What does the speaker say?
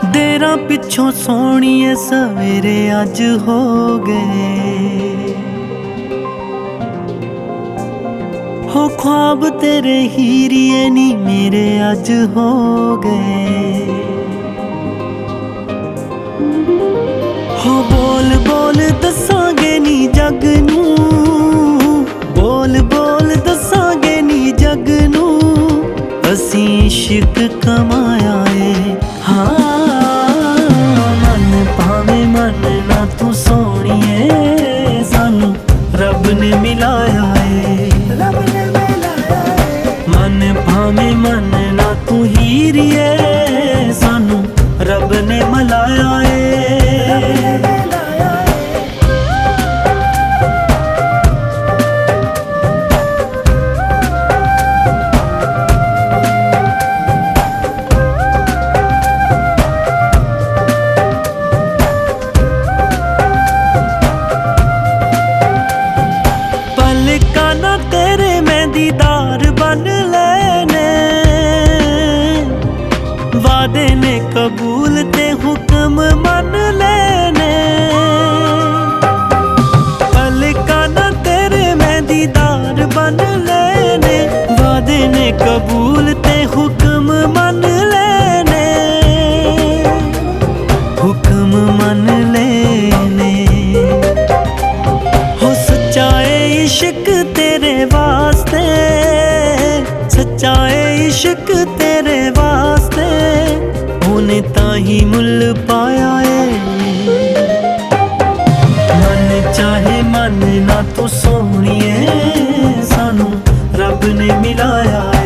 ਦੇਰਾਂ ਪਿੱਛੋਂ ਸੋਹਣੀਏ ਸਵੇਰੇ ਅੱਜ ਹੋ ਗਏ ਹੋ ख्वाब तेरे हीरिए नी मेरे अज हो गए हो बोल बोल दसांगे नी जग नू बोल बोल दसांगे नी जग नू असीं इश्क कमाया है हाँ मन भावें मन ना तू सोहणीए सानू रब ने मिलाया है मन भावें मन ना तू हीरिए सानू रब ने मिलाया है। पलकां ना तेरे मैं दीदार बन लेने वादे ने कबूल ते हुक्म मन लेने पलकां ना तेरे मैं दीदार बन लेने वादे ने कबूल ते हुक्म मन लेने हुक्म मन लेने हो सच्चाए इश्क तेरे वास्ते सच्चाए इश्क तेरे वास्ते होने ताही मुल पाया है मन चाहे मन ना तू सोहणीए सानू रब ने मिलाया